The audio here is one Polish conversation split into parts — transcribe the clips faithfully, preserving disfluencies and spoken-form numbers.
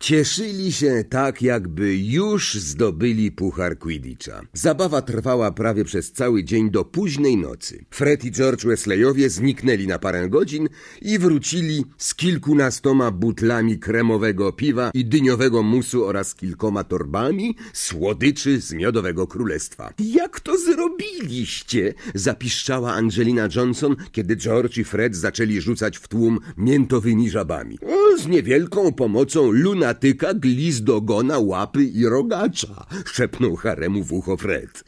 Cieszyli się tak, jakby już zdobyli puchar Quidditcha. Zabawa trwała prawie przez cały dzień do późnej nocy. Fred i George Wesleyowie zniknęli na parę godzin i wrócili z kilkunastoma butlami kremowego piwa i dyniowego musu oraz kilkoma torbami słodyczy z Miodowego Królestwa. Jak to zrobiliście? Zapiszczała Angelina Johnson, kiedy George i Fred zaczęli rzucać w tłum miętowymi żabami. O, z niewielką pomocą lunatyka, glizdogona, łapy i rogacza, szepnął Haremu w ucho Fred.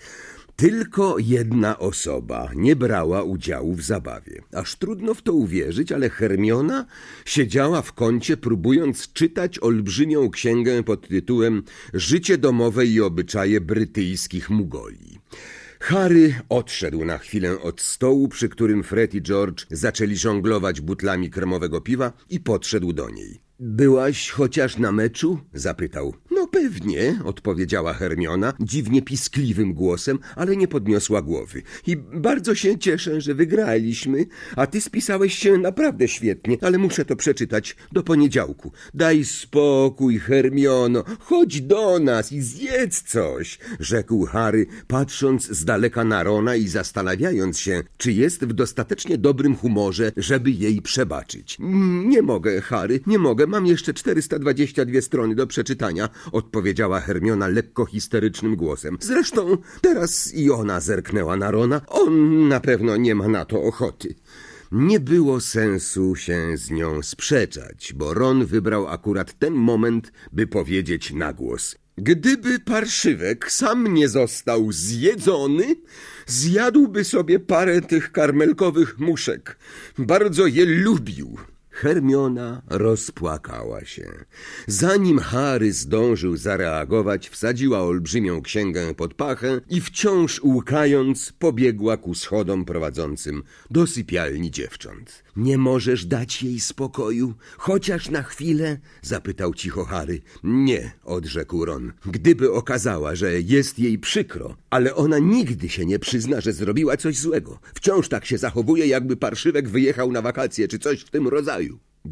Tylko jedna osoba nie brała udziału w zabawie. Aż trudno w to uwierzyć, ale Hermiona siedziała w kącie, próbując czytać olbrzymią księgę pod tytułem Życie domowe i obyczaje brytyjskich Mugoli. Harry odszedł na chwilę od stołu, przy którym Fred i George zaczęli żonglować butlami kremowego piwa i podszedł do niej. Byłaś chociaż na meczu? Zapytał. No pewnie, odpowiedziała Hermiona dziwnie piskliwym głosem, ale nie podniosła głowy. I bardzo się cieszę, że wygraliśmy, a ty spisałeś się naprawdę świetnie, ale muszę to przeczytać do poniedziałku. Daj spokój, Hermiono, chodź do nas i zjedz coś, rzekł Harry, patrząc z daleka na Rona i zastanawiając się, czy jest w dostatecznie dobrym humorze, żeby jej przebaczyć. Nie mogę, Harry, nie mogę. Mam jeszcze czterysta dwadzieścia dwie strony do przeczytania, odpowiedziała Hermiona lekko histerycznym głosem. Zresztą teraz i ona zerknęła na Rona. On na pewno nie ma na to ochoty. Nie było sensu się z nią sprzeczać, bo Ron wybrał akurat ten moment, by powiedzieć na głos. Gdyby parszywek sam nie został zjedzony, zjadłby sobie parę tych karmelkowych muszek. Bardzo je lubił. Hermiona rozpłakała się. Zanim Harry zdążył zareagować, wsadziła olbrzymią księgę pod pachę i wciąż łkając pobiegła ku schodom prowadzącym do sypialni dziewcząt. Nie możesz dać jej spokoju? Chociaż na chwilę? Zapytał cicho Harry. Nie, odrzekł Ron. Gdyby okazała, że jest jej przykro, ale ona nigdy się nie przyzna, że zrobiła coś złego. Wciąż tak się zachowuje, jakby parszywek wyjechał na wakacje, czy coś w tym rodzaju.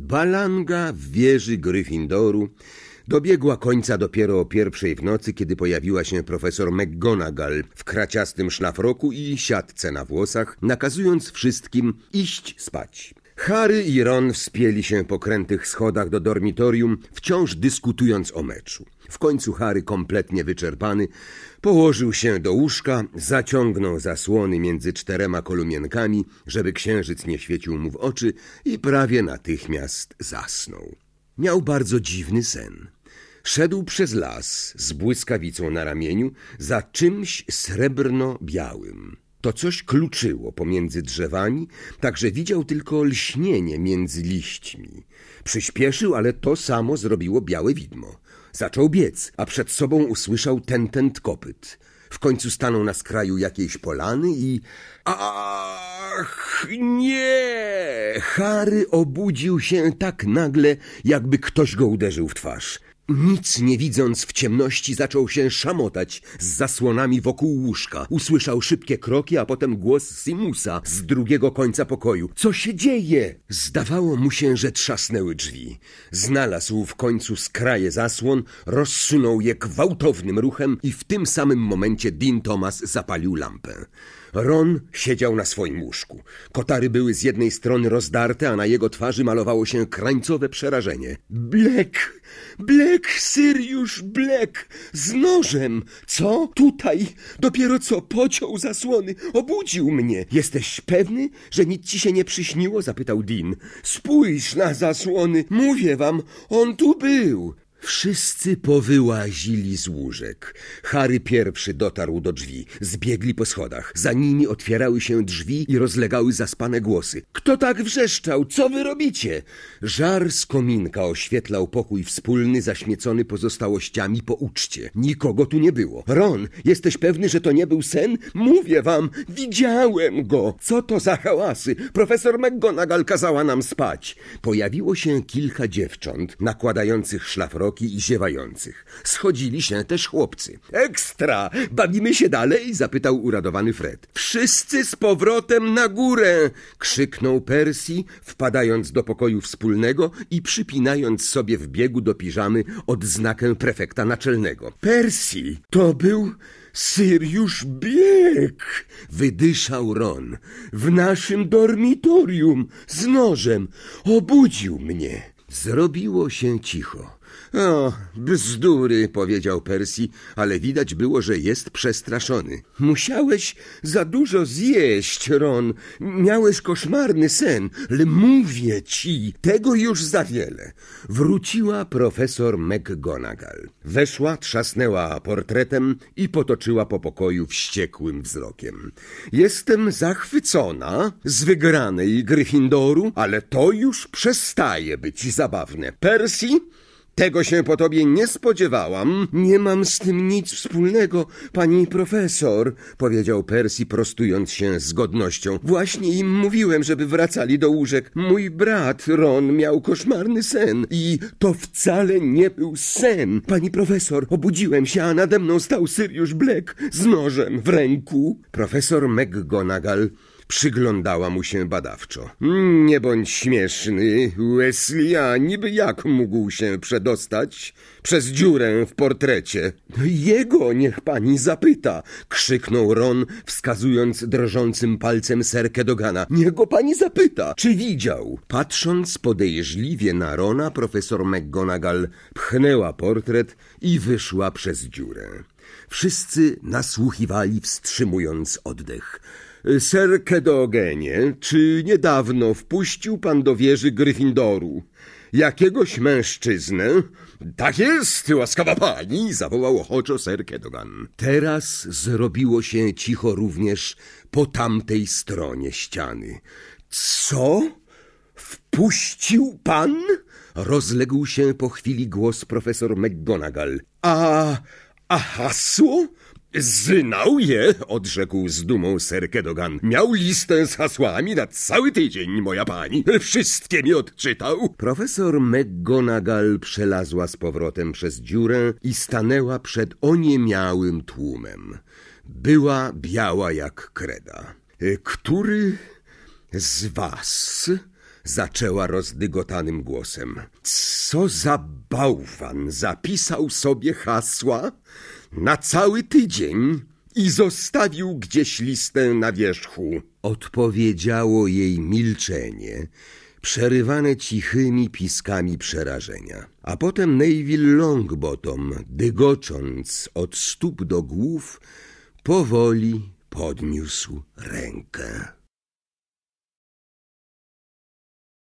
Balanga w wieży Gryffindoru dobiegła końca dopiero o pierwszej w nocy, kiedy pojawiła się profesor McGonagall w kraciastym szlafroku i siatce na włosach, nakazując wszystkim iść spać. Harry i Ron wspięli się po krętych schodach do dormitorium, wciąż dyskutując o meczu. W końcu Harry, kompletnie wyczerpany, położył się do łóżka, zaciągnął zasłony między czterema kolumienkami, żeby księżyc nie świecił mu w oczy i prawie natychmiast zasnął. Miał bardzo dziwny sen. Szedł przez las z błyskawicą na ramieniu za czymś srebrno-białym. To coś kluczyło pomiędzy drzewami, tak że widział tylko lśnienie między liśćmi. Przyspieszył, ale to samo zrobiło białe widmo. Zaczął biec, a przed sobą usłyszał tentent kopyt. W końcu stanął na skraju jakiejś polany i... Ach, nie! Harry obudził się tak nagle, jakby ktoś go uderzył w twarz. Nic nie widząc w ciemności, zaczął się szamotać z zasłonami wokół łóżka. Usłyszał szybkie kroki, a potem głos Simusa z drugiego końca pokoju. Co się dzieje? Zdawało mu się, że trzasnęły drzwi. Znalazł w końcu skraje zasłon, rozsunął je gwałtownym ruchem i w tym samym momencie Dean Thomas zapalił lampę. Ron siedział na swoim łóżku. Kotary były z jednej strony rozdarte, a na jego twarzy malowało się krańcowe przerażenie. Black! Black! Sirius Black! Z nożem! Co? Tutaj? Dopiero co pociął zasłony. Obudził mnie. Jesteś pewny, że nic ci się nie przyśniło? Zapytał Dean. Spójrz na zasłony. Mówię wam, on tu był. Wszyscy powyłazili z łóżek. Harry pierwszy dotarł do drzwi. Zbiegli po schodach. Za nimi otwierały się drzwi i rozlegały zaspane głosy. Kto tak wrzeszczał? Co wy robicie? Żar z kominka oświetlał pokój wspólny, zaśmiecony pozostałościami po uczcie. Nikogo tu nie było. Ron, jesteś pewny, że to nie był sen? Mówię wam, widziałem go. Co to za hałasy? Profesor McGonagall kazała nam spać. Pojawiło się kilka dziewcząt nakładających szlafroki wzroki i ziewających. Schodzili się też chłopcy. Ekstra! Bawimy się dalej? Zapytał uradowany Fred. Wszyscy z powrotem na górę! Krzyknął Percy, wpadając do pokoju wspólnego i przypinając sobie w biegu do piżamy odznakę prefekta naczelnego. Percy, to był Sirius Black! Wydyszał Ron. W naszym dormitorium z nożem obudził mnie. Zrobiło się cicho. O, bzdury, powiedział Percy, ale widać było, że jest przestraszony. Musiałeś za dużo zjeść, Ron. Miałeś koszmarny sen, ale mówię ci, tego już za wiele. Wróciła profesor McGonagall. Weszła, trzasnęła portretem i potoczyła po pokoju wściekłym wzrokiem. Jestem zachwycona z wygranej Gryffindoru, ale to już przestaje być zabawne. Percy, tego się po tobie nie spodziewałam. Nie mam z tym nic wspólnego, pani profesor, powiedział Percy, prostując się z godnością. Właśnie im mówiłem, żeby wracali do łóżek. Mój brat Ron miał koszmarny sen i to wcale nie był sen. Pani profesor, obudziłem się, a nade mną stał Sirius Black z nożem w ręku. Profesor McGonagall przyglądała mu się badawczo. Nie bądź śmieszny, Weasley, a niby jak mógł się przedostać przez dziurę w portrecie? Jego niech pani zapyta, krzyknął Ron, wskazując drżącym palcem Sir Kedogana. Niech go pani zapyta, czy widział. Patrząc podejrzliwie na Rona, profesor McGonagall pchnęła portret i wyszła przez dziurę. Wszyscy nasłuchiwali, wstrzymując oddech. Sir Kedogenie, czy niedawno wpuścił pan do wieży Gryffindoru jakiegoś mężczyznę? Tak jest, łaskawa pani, zawołał ochoczo Sir Kedogan. Teraz zrobiło się cicho również po tamtej stronie ściany. Co? Wpuścił pan? Rozległ się po chwili głos profesor McGonagall. A... a hasło? Znał je, odrzekł z dumą Sir Kedogan. Miał listę z hasłami na cały tydzień, moja pani. Wszystkie mi odczytał. Profesor McGonagall przelazła z powrotem przez dziurę i stanęła przed oniemiałym tłumem. Była biała jak kreda. Który z was... zaczęła rozdygotanym głosem. Co za bałwan zapisał sobie hasła na cały tydzień i zostawił gdzieś listę na wierzchu? Odpowiedziało jej milczenie, przerywane cichymi piskami przerażenia. A potem Neville Longbottom, dygocząc od stóp do głów, powoli podniósł rękę.